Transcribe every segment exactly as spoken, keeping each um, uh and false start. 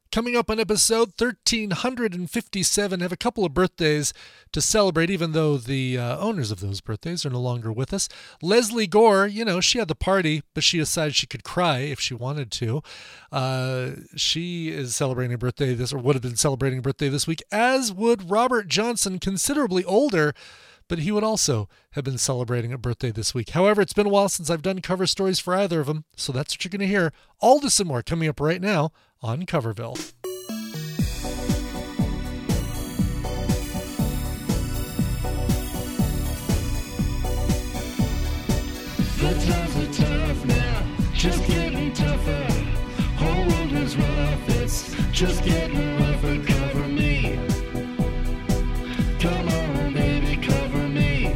Coming up on episode one thousand three hundred fifty-seven, I have a couple of birthdays to celebrate, even though the uh, owners of those birthdays are no longer with us. Lesley Gore, you know, she had the party, but she decided she could cry if she wanted to. Uh, she is celebrating a birthday this, or would have been celebrating a birthday this week, as would Robert Johnson, considerably older, but he would also have been celebrating a birthday this week. However, it's been a while since I've done cover stories for either of them, so that's what you're going to hear. All this and more coming up right now on Coverville. The times are tough now, just getting tougher. Whole world is rough, it's just getting rougher. Cover me. Come on, baby, cover me.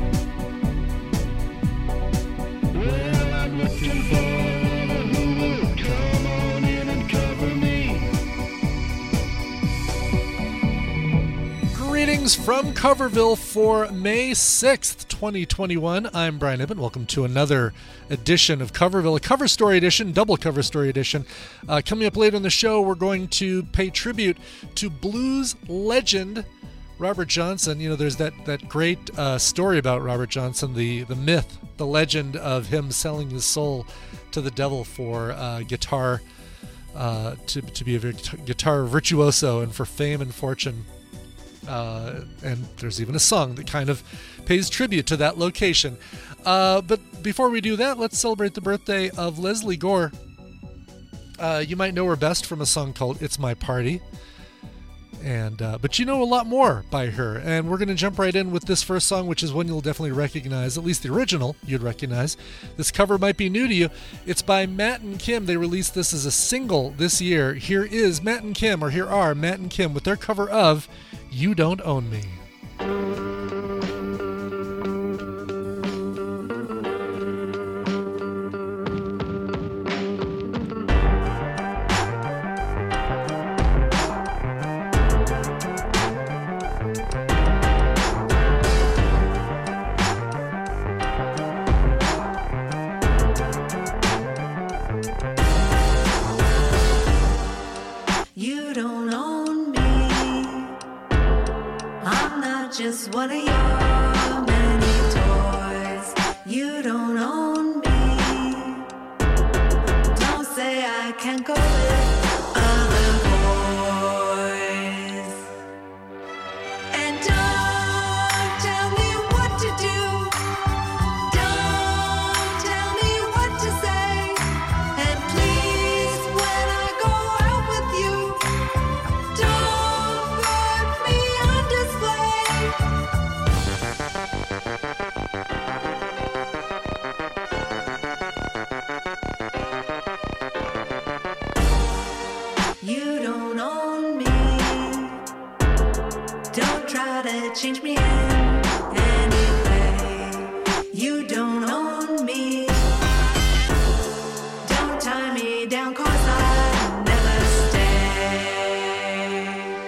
Well, I'm looking for who will come on in and cover me. Greetings from Coverville for May sixth, twenty twenty-one. I'm Brian Ibbott. Welcome to another edition of Coverville, a cover story edition, double cover story edition. Uh, coming up later in the show, we're going to pay tribute to blues legend Robert Johnson. You know, there's that that great uh, story about Robert Johnson, the the myth, the legend of him selling his soul to the devil for uh, guitar, uh, to to be a guitar virtuoso and for fame and fortune. Uh, and there's even a song that kind of pays tribute to that location. Uh, but before we do that, let's celebrate the birthday of Lesley Gore. Uh, you might know her best from a song called It's My Party. And uh, but you know a lot more by her. And we're going to jump right in with this first song, which is one you'll definitely recognize, at least the original you'd recognize. This cover might be new to you. It's by Matt and Kim. They released this as a single this year. Here is Matt and Kim, or here are Matt and Kim with their cover of You Don't Own Me. You don't own me. I'm not just one of your many toys. You don't own me. Don't say I can't go with other boys. And don't tell me what to do. Don't tell me what to say. And please, when I go out with you, don't put me on display. You don't own me. Don't try to change me in any way. You don't own me. Don't tie me down, 'cause I never stay.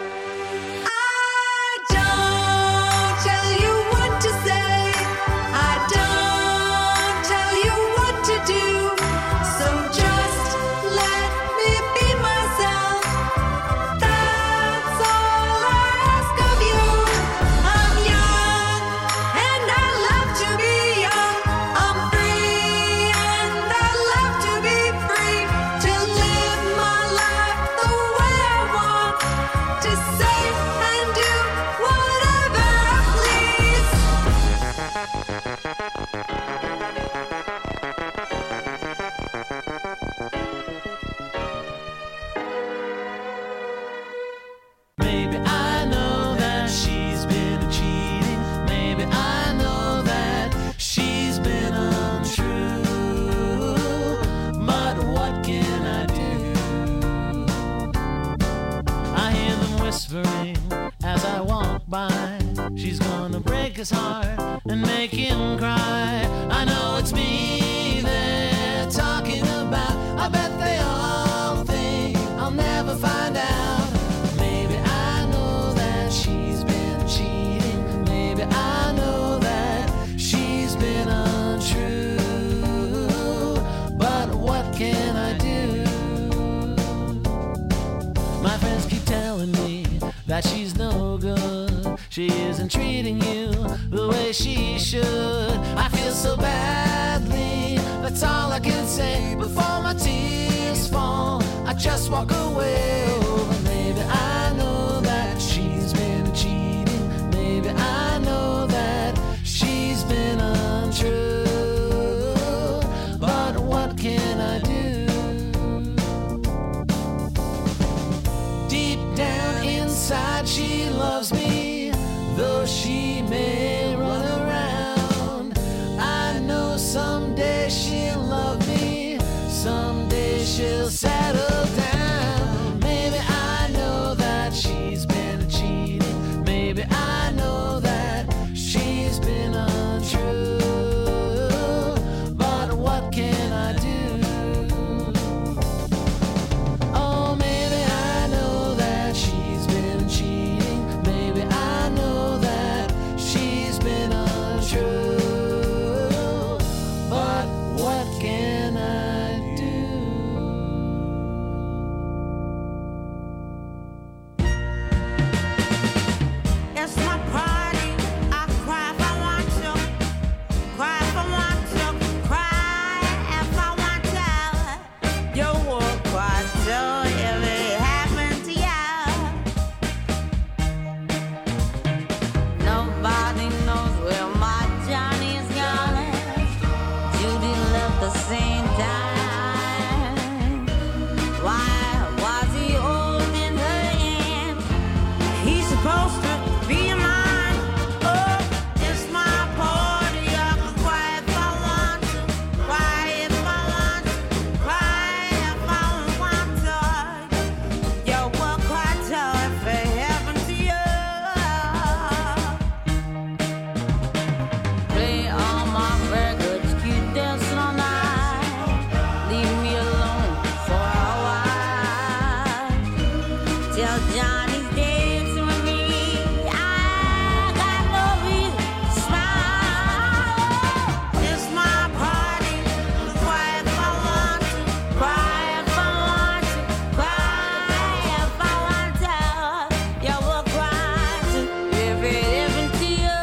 I don't tell you what to say. I don't tell you what to do. So just let me be myself. That's all I ask of you. I'm young and I love to be young. I'm free and I love to be free. To live my life the way I want. To say and do whatever I please. Maybe I know that she's been cheating. Maybe I know that she's been untrue. But what can I do? I hear them whispering as I walk by. She's gonna break his heart and make him cry. I know it's me they're talking about. I bet they all think I'll never find out. Maybe I know that she's been cheating. Maybe I know that she's been untrue. But what can I do? My friends telling me that she's no good. She isn't treating you the way she should. I feel so badly, that's all I can say. Before my tears fall, I just walk away. Oh, but maybe I know that she's been cheating. Maybe I know that she's been untrue. But what can I do? Deep down inside she loves me, though she may run around. I know someday she'll love me, someday she'll settle down. Maybe I know that she's been cheating. Maybe I know that she's been untrue. But what can I do? Oh, maybe I know that she's been cheating. Maybe I know that she's been untrue. But what can I do? It's my party. I cry if I want to. Cry if I want to. Cry if I want to. You will cry too if it happened to you. Nobody knows where my Johnny's gone. Judy left the same time. Why was he holding her hand? He's supposed to be mine. Oh, it's my party. I can cry if I want to. Cry if I want to. Cry if I want to. You will cry too if it happened to you. Play all my records, keep dancing all night. Leave me alone for a while. Tell Johnny's dancing with me. I got no reason to smile. It's my party. Cry if I want to. Cry if I want to. Cry if I want to. You will cry too if it happened to you.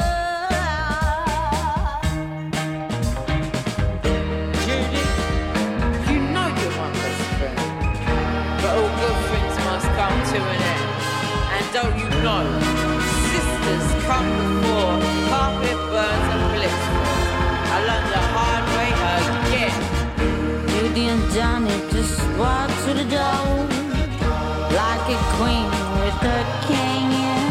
Judy, you know you're my best friend, but all good things must come to an end. And don't you know, sisters come before carpet burns and blisters. I learned the hard way again. Judy and Johnny just walked through the door like a queen with her king.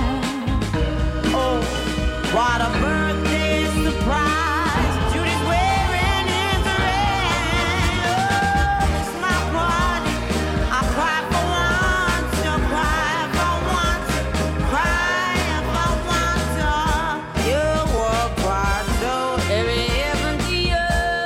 Oh, what a birthday surprise! Judy's wearing his ring. Oh, it's my party. I cry if I want to. Cry if I want to. Cry if I want to. You will cry too if it happened to you.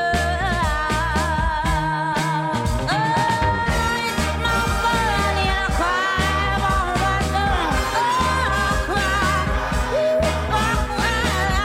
Oh, it's my party. I cry if I want to. Oh, I cry. Ooh, I cry.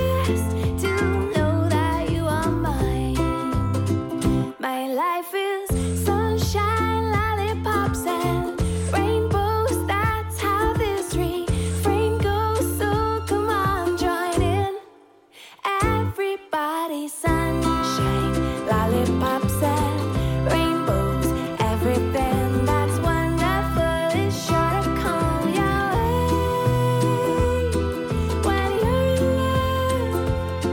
last to know that you are mine. My life is sunshine, lollipops, and rainbows. That's how this refrain goes. So come on, join in. Everybody, sunshine, lollipops, and rainbows. Everything that's wonderful is sure to come your way when you're in love.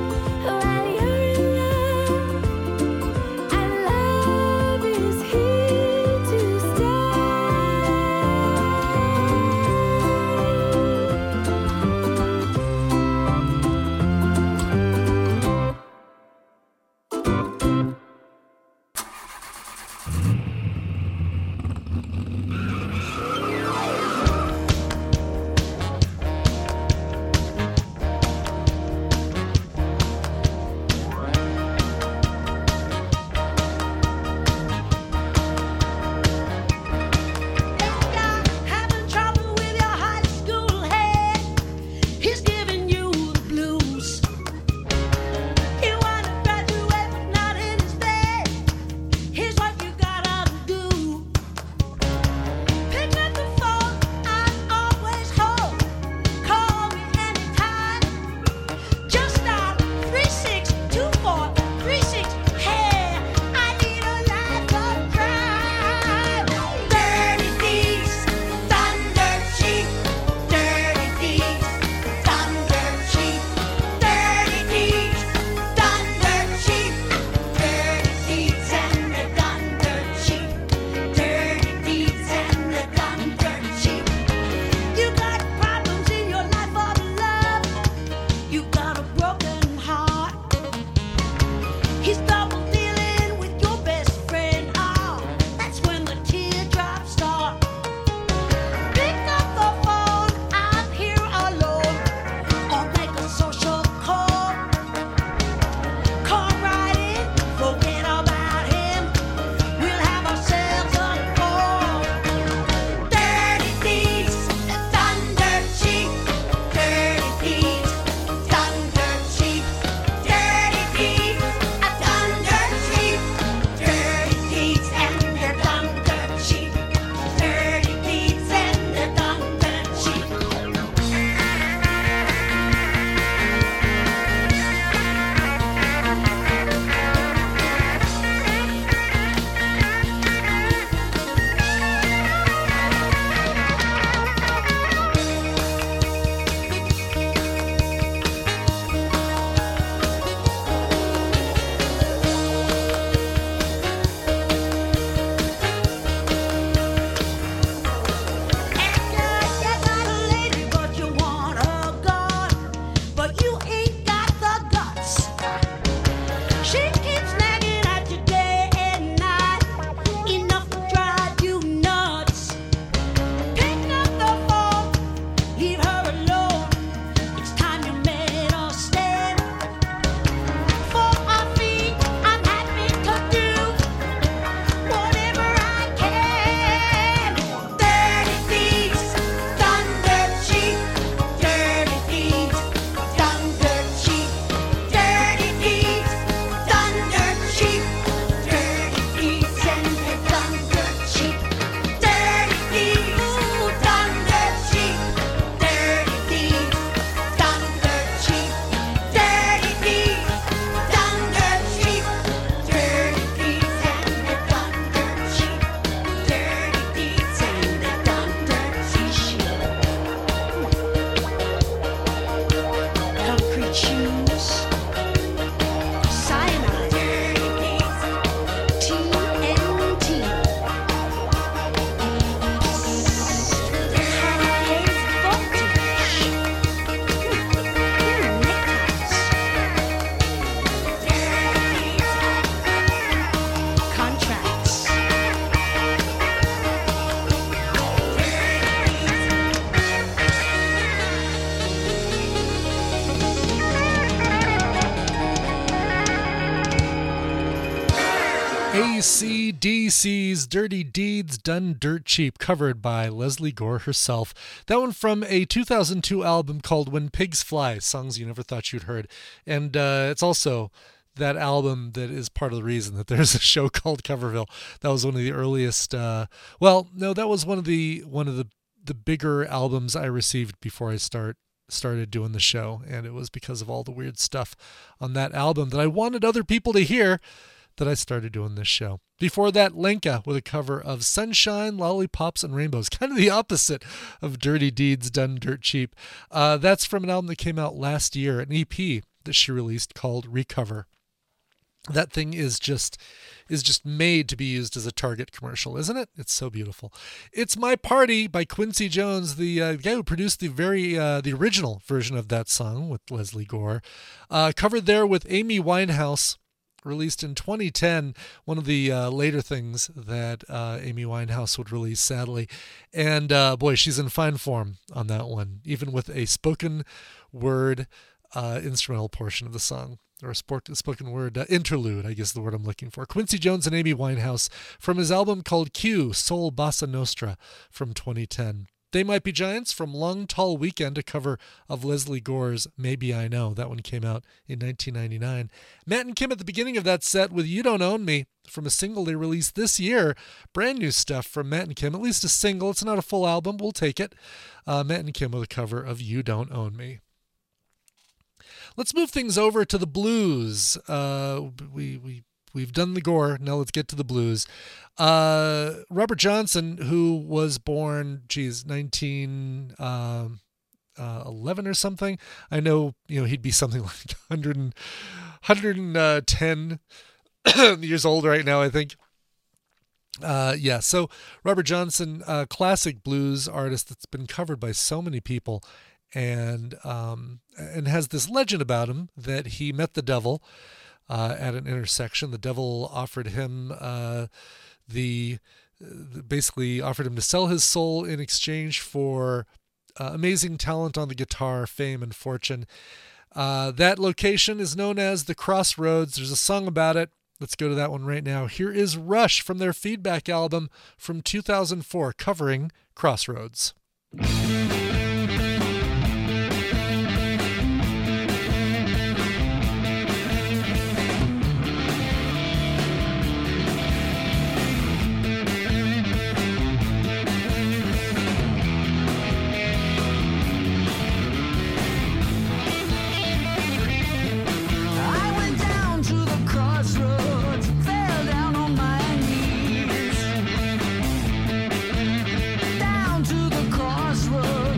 A C D C's Dirty Deeds Done Dirt Cheap, covered by Leslie Gore herself. That one from a two thousand two album called When Pigs Fly, songs you never thought you'd heard. And uh, it's also that album that is part of the reason that there's a show called Coverville. That was one of the earliest, uh, well, no, that was one of the one of the, the bigger albums I received before I start started doing the show. And it was because of all the weird stuff on that album that I wanted other people to hear that I started doing this show. Before that, Lenka with a cover of Sunshine, Lollipops, and Rainbows. Kind of the opposite of Dirty Deeds Done Dirt Cheap. Uh, that's from an album that came out last year, an E P that she released called Recover. That thing is just is just made to be used as a Target commercial, isn't it? It's so beautiful. It's My Party by Quincy Jones, the uh, guy who produced the very uh, the original version of that song with Leslie Gore. Uh, covered there with Amy Winehouse, released in twenty ten, one of the uh, later things that uh, Amy Winehouse would release, sadly. And uh, boy, she's in fine form on that one, even with a spoken word uh, instrumental portion of the song. Or a spoken word uh, interlude, I guess is the word I'm looking for. Quincy Jones and Amy Winehouse from his album called Q, Soul Bossa Nostra from twenty ten. They Might Be Giants from Long Tall Weekend, a cover of Leslie Gore's Maybe I Know. That one came out in nineteen ninety-nine. Matt and Kim at the beginning of that set with You Don't Own Me from a single they released this year. Brand new stuff from Matt and Kim, at least a single. It's not a full album. We'll take it. Uh, Matt and Kim with a cover of You Don't Own Me. Let's move things over to the blues. Uh, we, we, we've done the Gore. Now let's get to the blues. Uh, Robert Johnson, who was born, geez, nineteen eleven or something. I know, you know, he'd be something like one hundred, one hundred ten years old right now, I think. Uh, yeah, so Robert Johnson, uh, classic blues artist that's been covered by so many people. And um, and has this legend about him that he met the devil uh, at an intersection. The devil offered him uh, the, the basically offered him to sell his soul in exchange for uh, amazing talent on the guitar, fame, and fortune. Uh, that location is known as the Crossroads. There's a song about it. Let's go to that one right now. Here is Rush from their Feedback album from two thousand four, covering Crossroads. I went down to the crossroads, fell down on my knees. Down to the crossroads.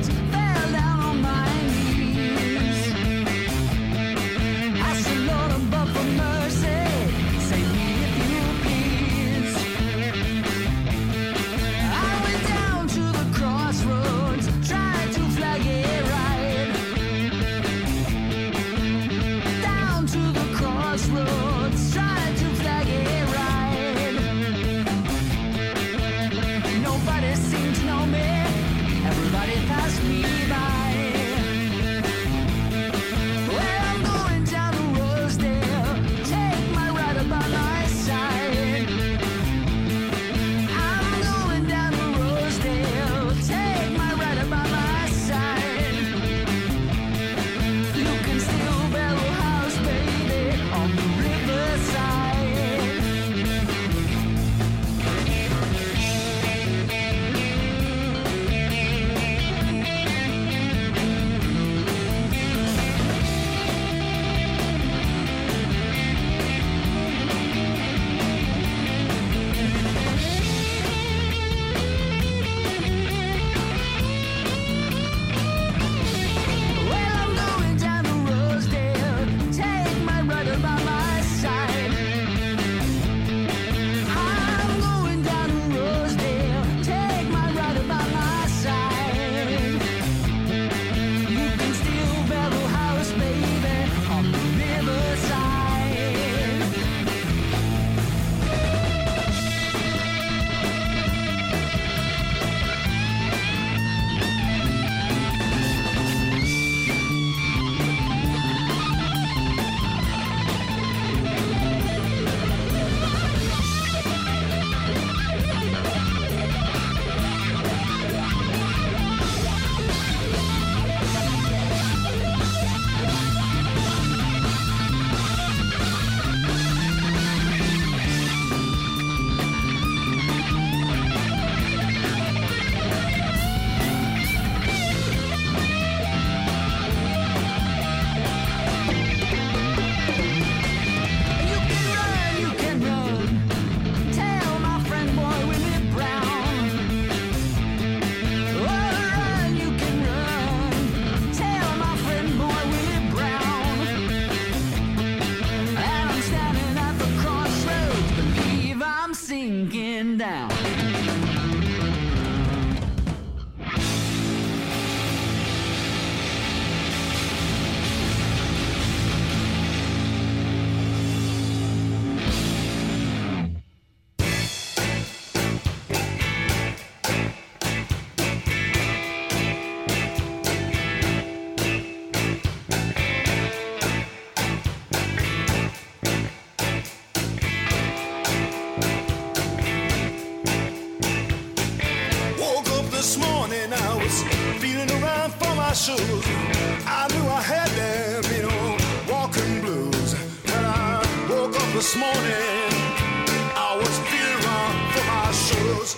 shoes. I knew I had them, you know, walking blues. When I woke up this morning, I was feeling wrong for my shoes.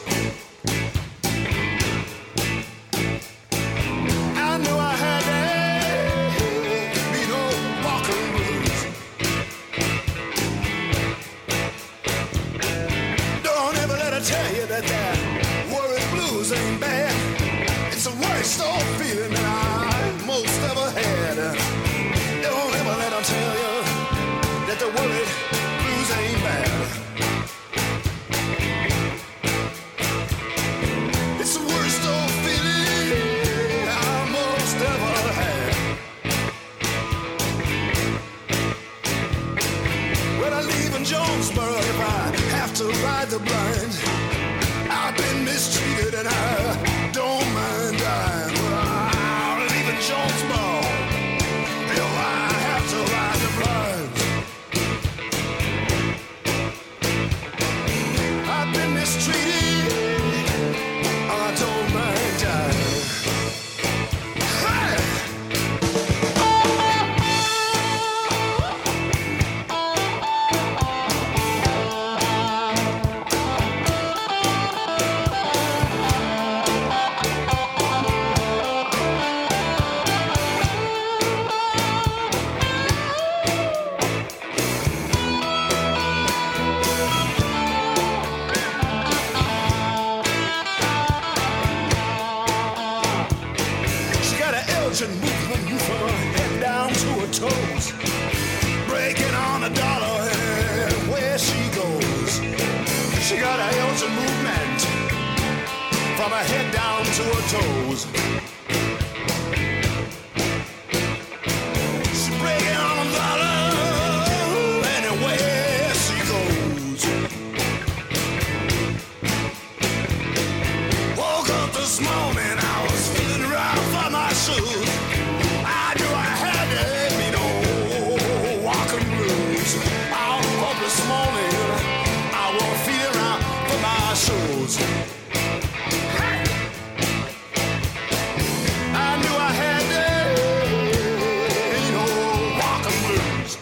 I knew I had them, you know, walking blues. Don't ever let her tell you that that worried blues ain't bad. It's the worst old feeling that I most ever had. Don't ever let them tell you that the worried blues ain't bad. It's the worst old feeling I most ever had. When I leave in Jonesboro, if I have to ride the blind, I've been mistreated and I don't mind dying. Well, I'll leave in Jonesboro if I have to ride the blind. I've been mistreated, I don't mind dying. Hey! She got an Elgin movement from her head down to her toes, breaking on a dollar where she goes. She got an Elgin movement from her head down to her toes. She's breaking on a dollar anywhere she goes. Woke up this morning, I was feeling right for my shoes. I knew I had it, you know, walking blues. I woke up this morning, I was feeling right for my shoes. Hey! I knew I had it, you know, walking blues.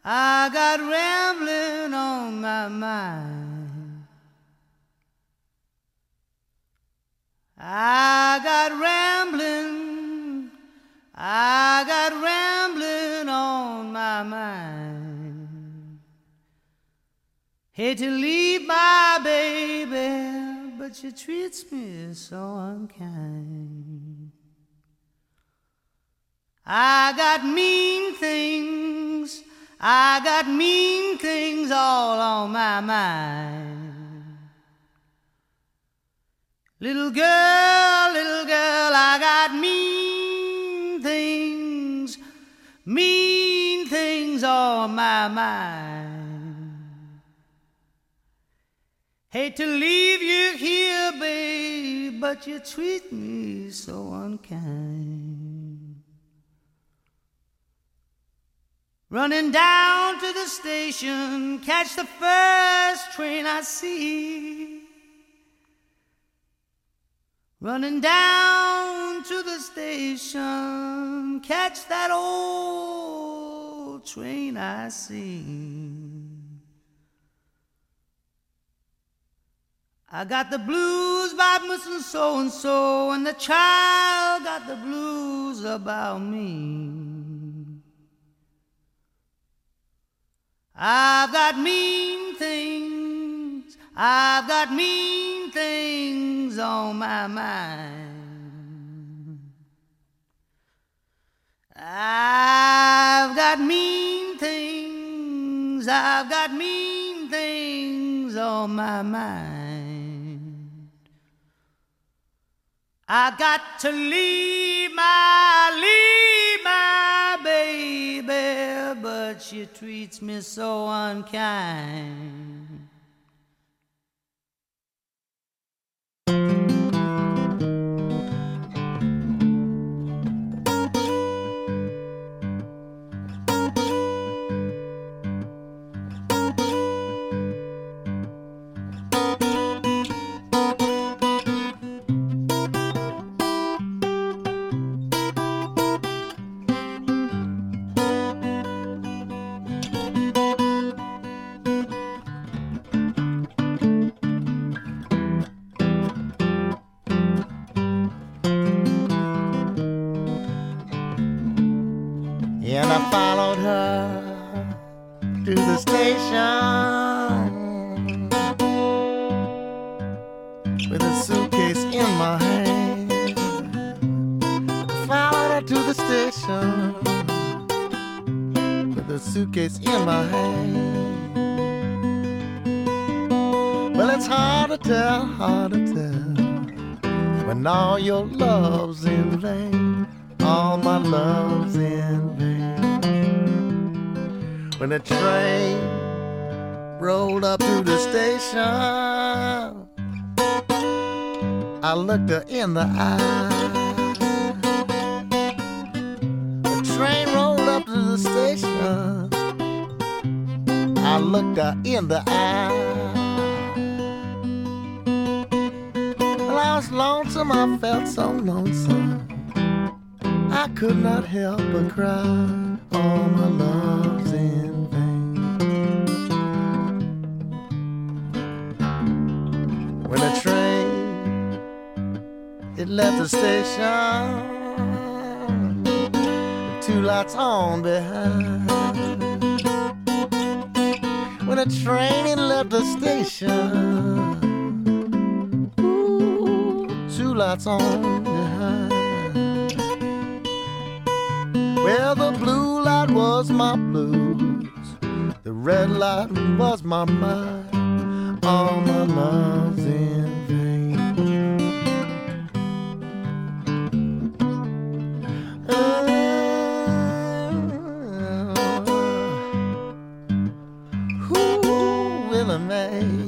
I got rambling on my mind. I got rambling, I got rambling on my mind. Hate to leave my baby, but she treats me so unkind. I got mean things, I got mean things all on my mind. Little girl, little girl, I got mean things, mean things on my mind. Hate to leave you here, babe, but you treat me so unkind. Running down to the station, catch the first train I see. Running down to the station, catch that old train I see. I got the blues about Mister So-and-so, and the child got the blues about me. I've got mean things, I've got mean things on my mind. I've got mean things, I've got mean things on my mind. I got to leave my, leave my baby, but she treats me so unkind. And I followed her to the station with a suitcase in my hand. I followed her to the station with a suitcase in my hand. Well, it's hard to tell, hard to tell when all your love's in vain, all my love's in vain. When the train rolled up to the station, I looked her in the eye. The train rolled up to the station, I looked her in the eye. Well, I was lonesome, I felt so lonesome, I could not help but cry. All my love's in vain. When the train, it left the station, two lights on behind. When the train, it left the station, ooh, two lights on behind. Well, the blue light was my blues, the red light was my mind, all my love's in vain. Oh, who will I make?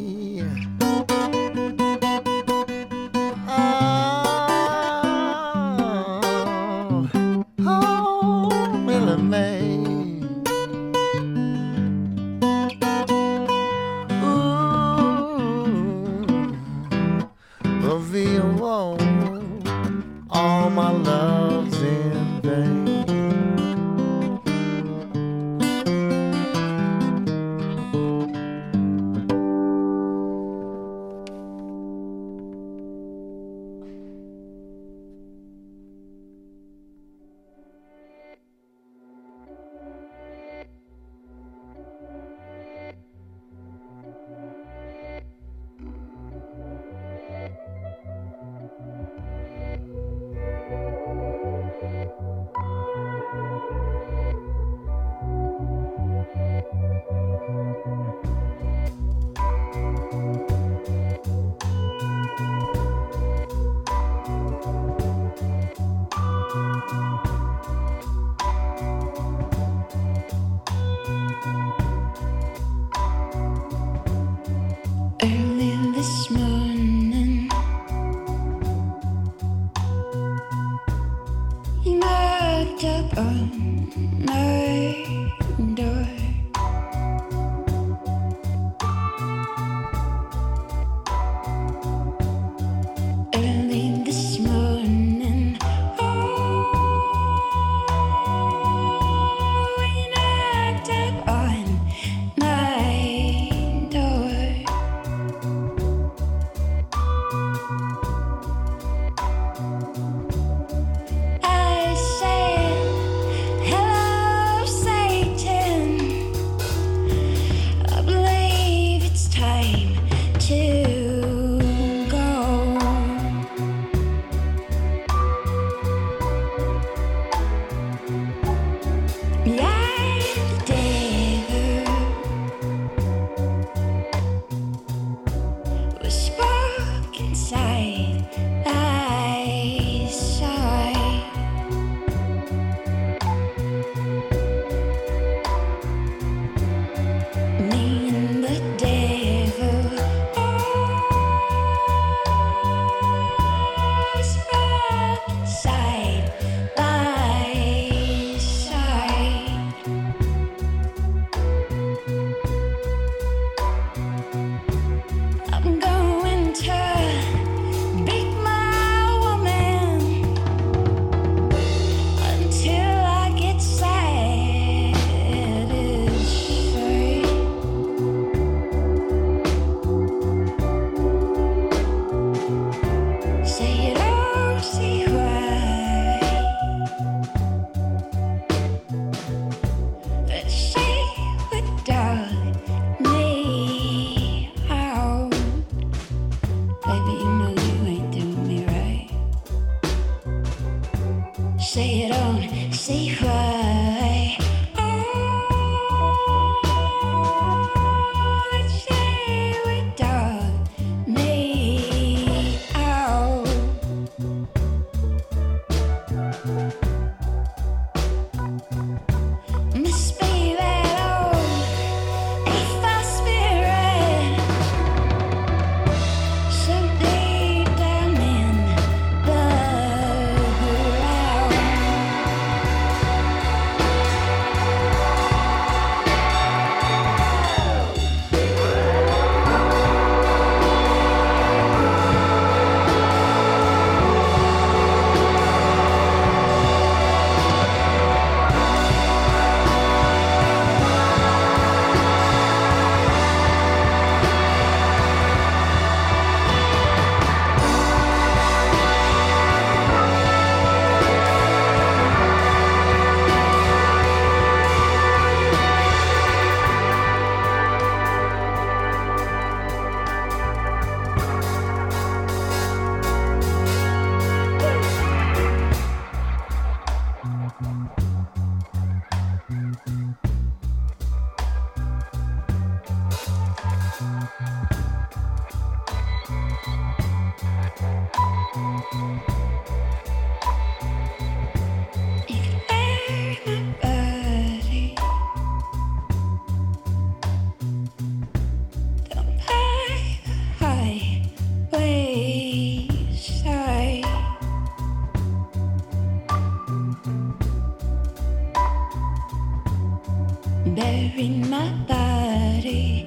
buried my body.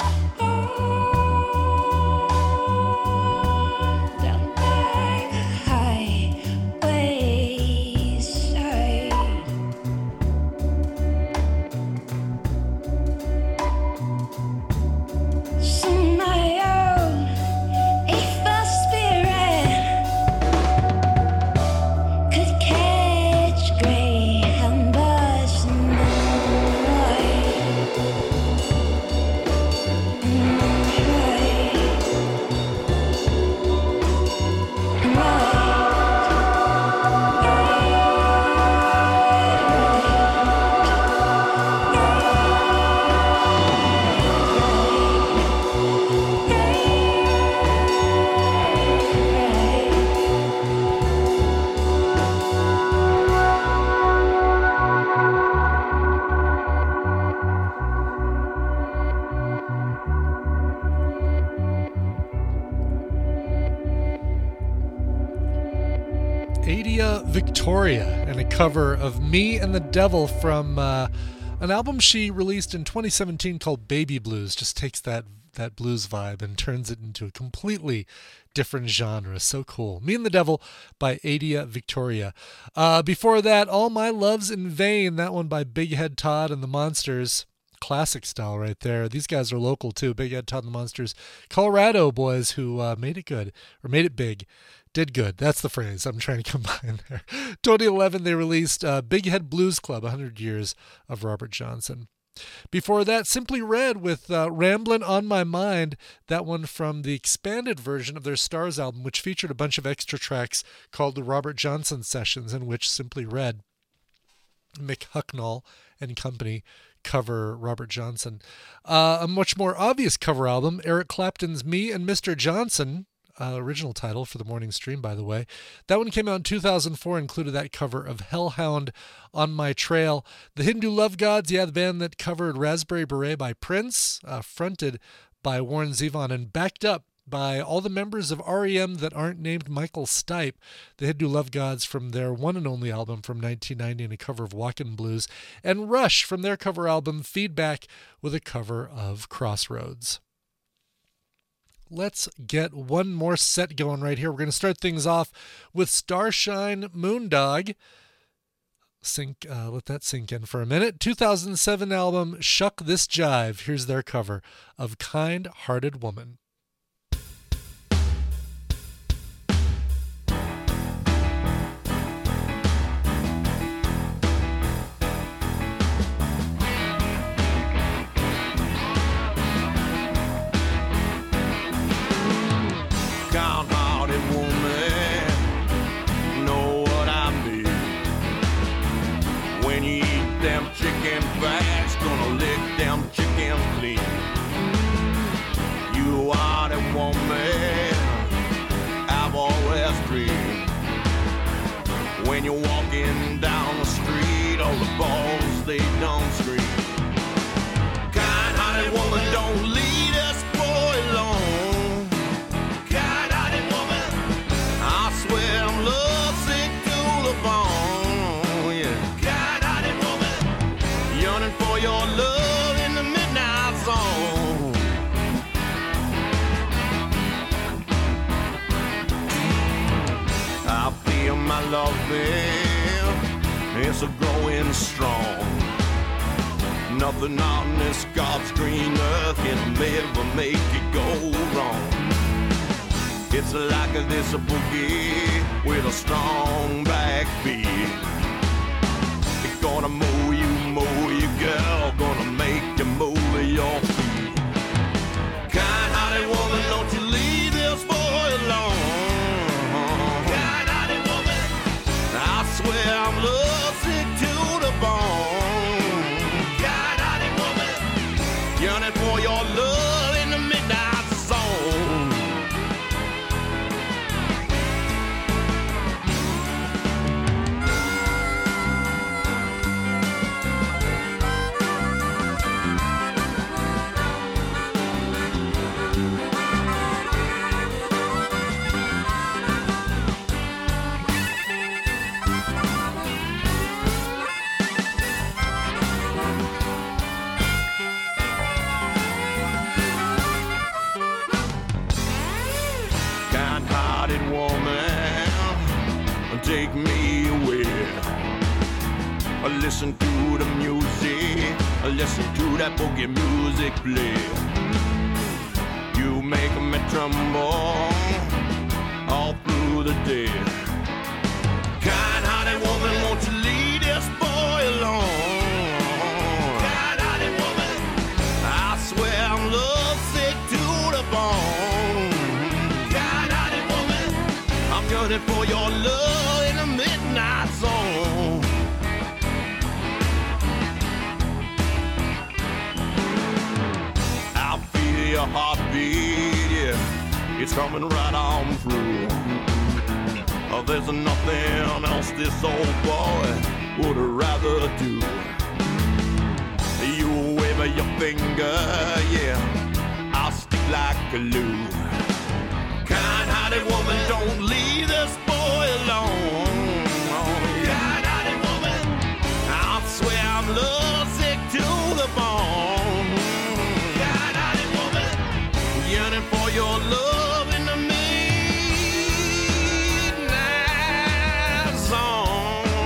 Down by the highway side. So my own evil spirit could catch greyhound bus in the moonlight. Adia Victoria and a cover of Me and the Devil from uh, an album she released in twenty seventeen called Baby Blues. Just takes that that blues vibe and turns it into a completely different genre. So cool. Me and the Devil by Adia Victoria. Uh, before that, All My Love's in Vain, that one by Big Head Todd and the Monsters. Classic style right there. These guys are local too. Big Head Todd and the Monsters. Colorado boys who uh, made it good, or made it big. Did good. That's the phrase I'm trying to combine there. twenty eleven, they released uh, Big Head Blues Club, one hundred years of Robert Johnson. Before that, Simply Red with uh, Ramblin' on My Mind, that one from the expanded version of their Stars album, which featured a bunch of extra tracks called the Robert Johnson Sessions, in which Simply Red, Mick Hucknall and company, cover Robert Johnson. Uh, a much more obvious cover album, Eric Clapton's Me and Mister Johnson, Uh, original title for the morning stream, by the way. That one came out in two thousand four, included that cover of Hellhound on My Trail. The Hindu Love Gods, yeah, the band that covered Raspberry Beret by Prince, uh, fronted by Warren Zevon and backed up by all the members of R E M that aren't named Michael Stipe. The Hindu Love Gods from their one and only album from nineteen ninety and a cover of Walkin' Blues. And Rush from their cover album Feedback with a cover of Crossroads. Let's get one more set going right here. We're going to start things off with Starshine Moondog. Sink, uh, let that sink in for a minute. two thousand seven album Shuck This Jive. Here's their cover of Kind Hearted Woman. Kind-hearted woman, know what I mean. When you eat them chicken fast, gonna lick them chickens clean. You are the woman I've always dreamed. When you're walking down the street, all the balls, they don't scream. Kind-hearted woman, don't lead us boy alone. Your love in the midnight zone. I feel my love, it's a growing strong. Nothing on this God's green earth can ever make it go wrong. It's like a this a boogie with a strong backbeat. It's gonna move you, move you, girl, gonna make you move your feet. Kind-hearted woman, don't you leave this boy alone. Kind-hearted woman, I swear I'm lovesick to the bone. Kind-hearted woman, yearning for your love in the midnight zone. take me away. Listen to the music, listen to that boogie music play. You make me tremble all through the day. Kind-hearted woman, won't you leave this boy alone? Kind-hearted woman, I swear I'm lovesick to the bone. Kind-hearted woman, I'm yearning for your love in the midnight zone. I'll feel your heartbeat, yeah, it's coming right on through. Oh, there's nothing else this old boy would rather do. You wave your finger, yeah, I'll stick like glue. Kind-hearted woman, don't leave this boy alone. Kind-hearted woman, I swear I'm lovesick to the bone. Kind-hearted woman, yearning for your love in the midnight zone.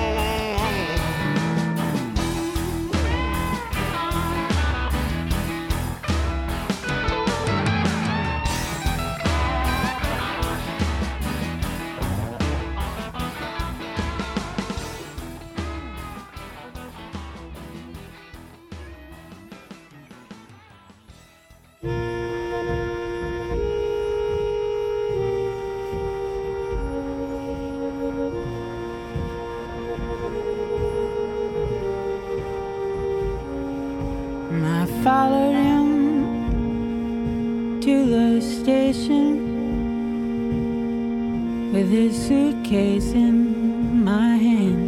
I followed him to the station with his suitcase in my hand.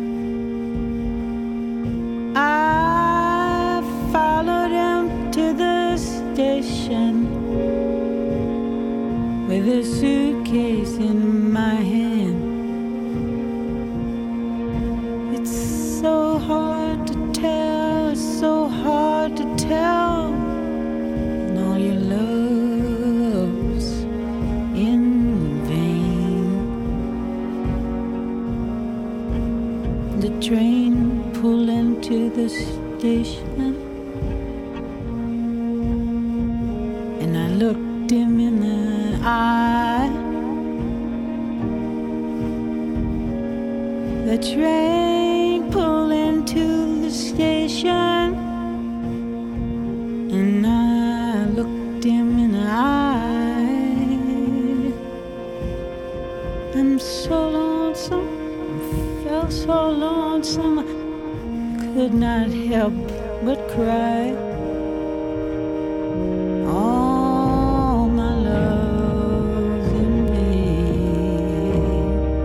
I followed him to the station with his suitcase in my hand. It's so hard to tell, it's so hard to tell, and all your love's in vain. The train pulled into the station, and I looked him in the eye. The train pulled into the station, and I looked him in the eye. I'm so lonesome, felt so lonesome, I could not help but cry. All my love's in vain.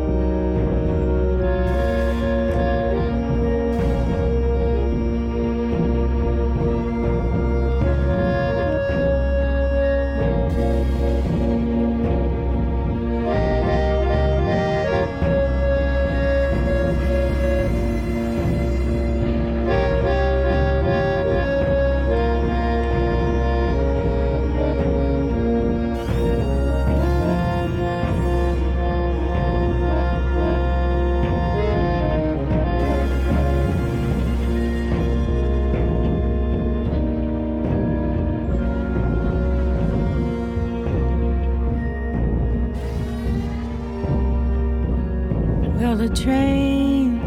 Well, the train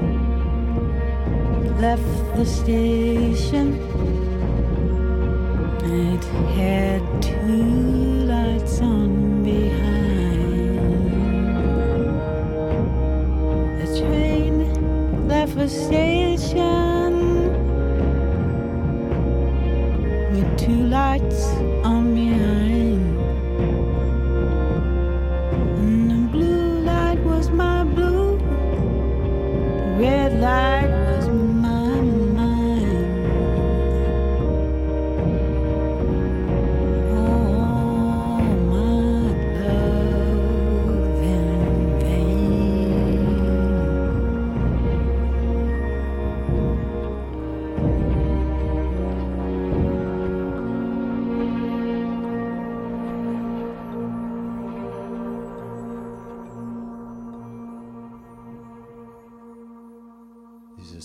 left the station. It had two lights on behind. The train left the station with two lights on behind. And the blue light was my blue, the red light was my mind. All my love in vain.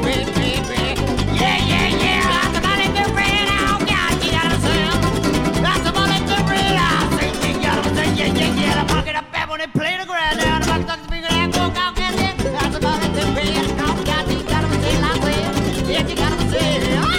bread, bread, bread. Yeah, yeah, yeah, lots of money to bread. Oh, God, you got them sell. Lots of money to bread. I say, you got them sell. Yeah, yeah, yeah, the pocket up back when they play the grand. Now the pocket up the finger and go, go, get it. Lots of money to bread. Oh, God, you got them sell. I say, yeah, you got them sell. Ah!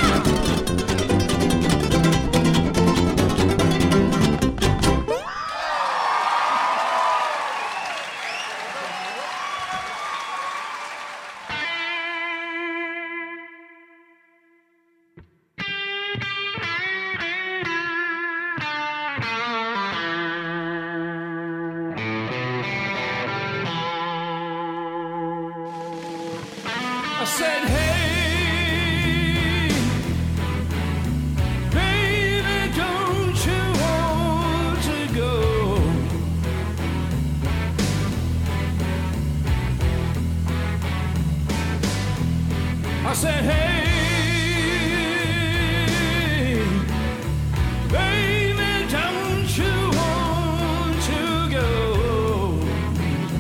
I said, hey, baby, don't you want to go? I said, hey, baby, don't you want to go?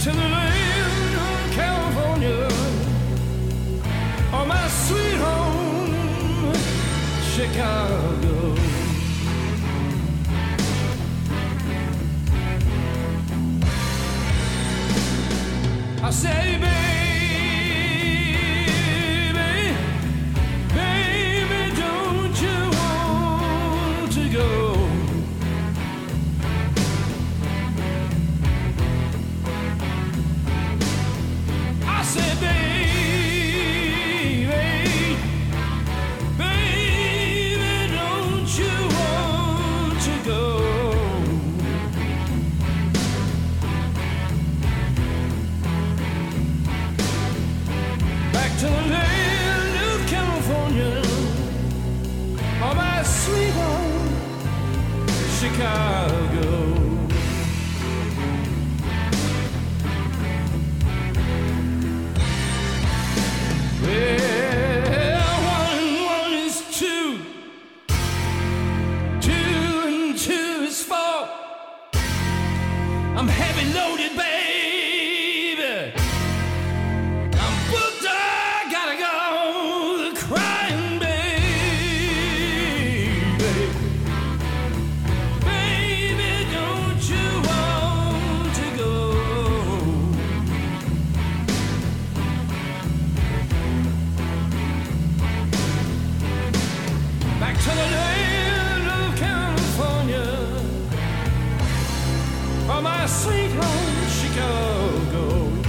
to the land of California, oh my sweet home, Chicago. I say, baby, baby, don't you want to go? I say, baby, baby, don't you want to go? To the land of California, oh my sweet home, Chicago. Well, one and one is two, two and two is four. I'm heavy loaded, baby. To the land of California, oh my sweet home, Chicago.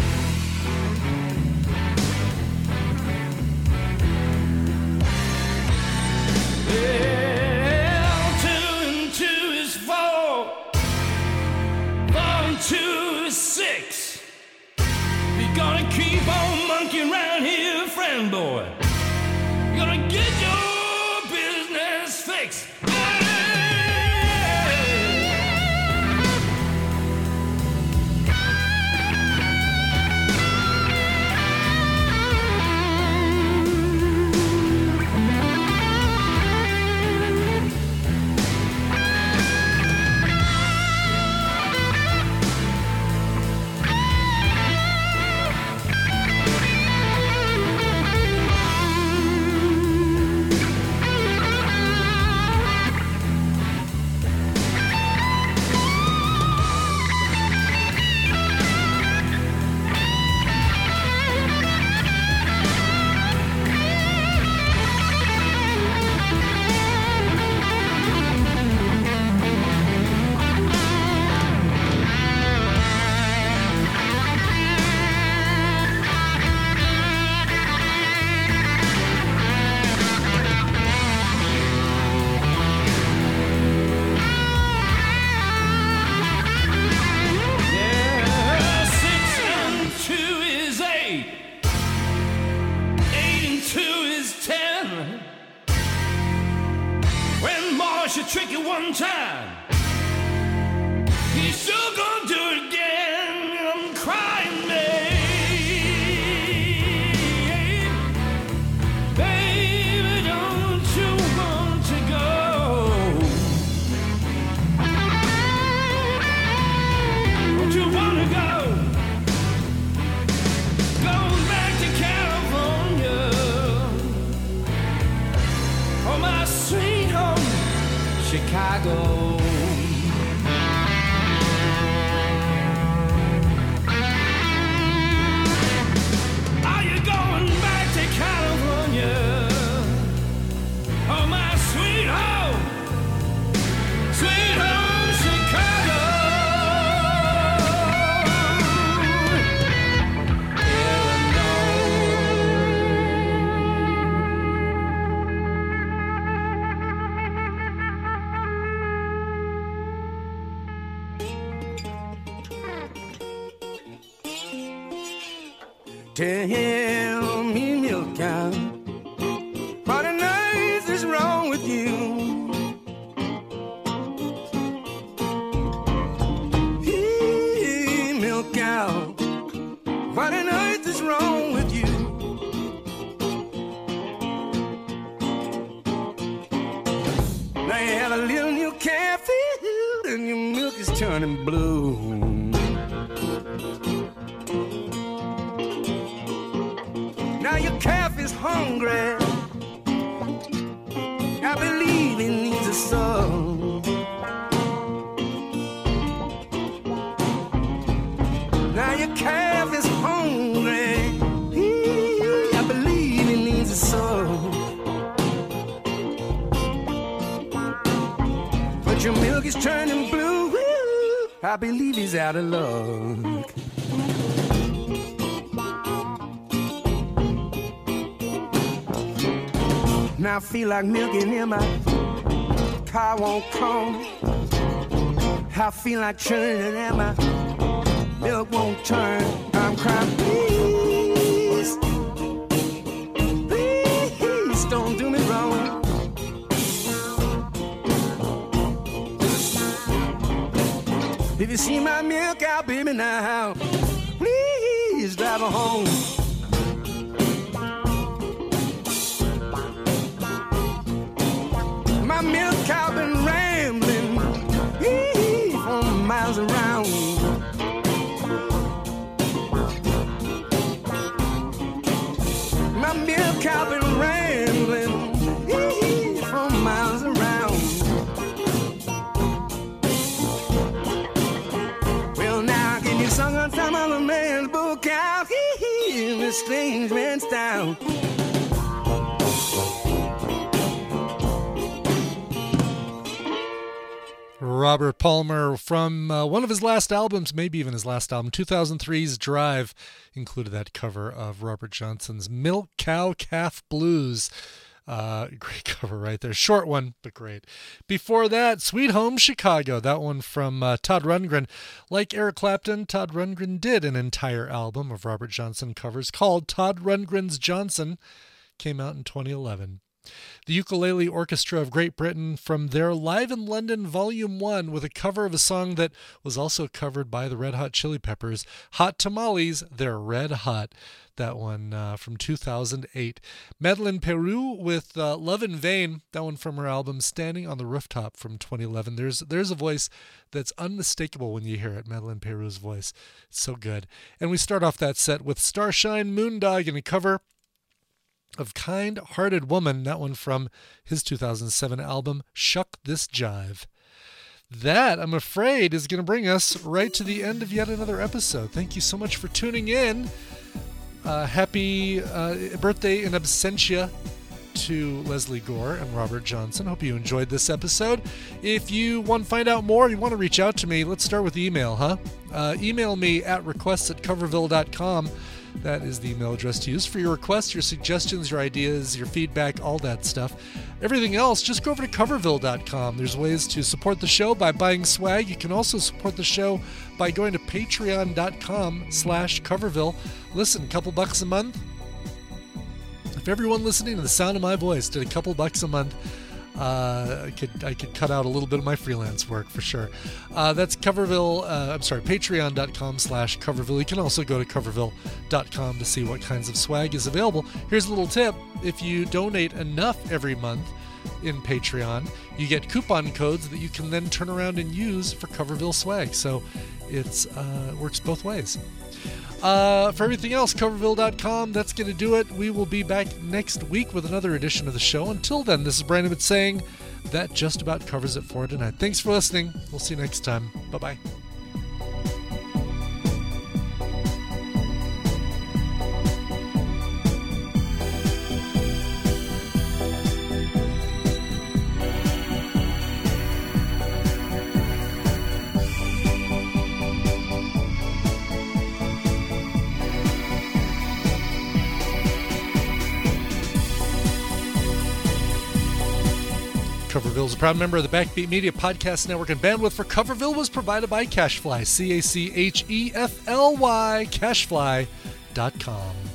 Well, two and two is four, four and two is six. You're gonna keep on monkeying around here, friend boy. You're gonna get your fix. Trick you one time, he's still gonna do it again. I'm crying, babe. Baby, don't you want to go? Don't you want to go? Go back to California, oh my sweet home, Chicago. Are you going back to California? Oh, my sweet home, sweet home, Chicago. Tell me, milk cow, what on earth is wrong with you? Hey, milk cow, what on earth is wrong with you? Now you have a little new calf and your milk is turning blue. hungry. I believe he needs a song. Now your calf is hungry. I believe he needs a song. But your milk is turning blue. I believe he's out of luck. Now I feel like milking in my car won't come. I feel like churning and my milk won't turn. I'm crying, please, please don't do me wrong. If you see my milk out, baby, now, please drive her home. My milk cow been rambling ee, for miles around. My milk cow been rambling ee, for miles around. Well, now can you sing on some other man's book out ee, in the strange man's town? Robert Palmer from uh, one of his last albums, maybe even his last album, two thousand three's Drive, included that cover of Robert Johnson's Milk Cow Calf Blues. Uh, great cover right there. Short one, but great. Before that, Sweet Home Chicago, that one from uh, Todd Rundgren. Like Eric Clapton, Todd Rundgren did an entire album of Robert Johnson covers called Todd Rundgren's Johnson. Came out in twenty eleven. The Ukulele Orchestra of Great Britain from their Live in London Volume one with a cover of a song that was also covered by the Red Hot Chili Peppers, Hot Tamales, They're Red Hot. That one uh, from two thousand eight. Madeleine Peru with uh, Love in Vain, that one from her album Standing on the Rooftop from twenty eleven. There's there's a voice that's unmistakable when you hear it, Madeleine Peru's voice. It's so good. And we start off that set with Starshine Moondog in a cover of Kind-Hearted Woman, that one from his two thousand seven album, Shuck This Jive. That, I'm afraid, is going to bring us right to the end of yet another episode. Thank you so much for tuning in. Uh, happy uh, birthday in absentia to Leslie Gore and Robert Johnson. Hope you enjoyed this episode. If you want to find out more, you want to reach out to me, let's start with email, huh? Uh, email me at requests at coverville dot com. That is the email address to use for your requests, your suggestions, your ideas, your feedback, all that stuff. Everything else, just go over to coverville dot com. There's ways to support the show by buying swag. You can also support the show by going to patreon dot com slash coverville. Listen, a couple bucks a month. If everyone listening to the sound of my voice did a couple bucks a month, Uh, I could I could cut out a little bit of my freelance work for sure. Uh, that's Coverville. Uh, I'm sorry, patreon dot com slash Coverville. You can also go to coverville dot com to see what kinds of swag is available. Here's a little tip: if you donate enough every month in Patreon, you get coupon codes that you can then turn around and use for Coverville swag. So it's uh, works both ways. Uh, for everything else, coverville dot com, that's going to do it. We will be back next week with another edition of the show. Until then, this is Brian Ibbott saying that just about covers it for tonight. Thanks for listening. We'll see you next time. Bye-bye. Coverville is a proud member of the Backbeat Media Podcast Network, and bandwidth for Coverville was provided by Cachefly, C A C H E F L Y, cachefly dot com.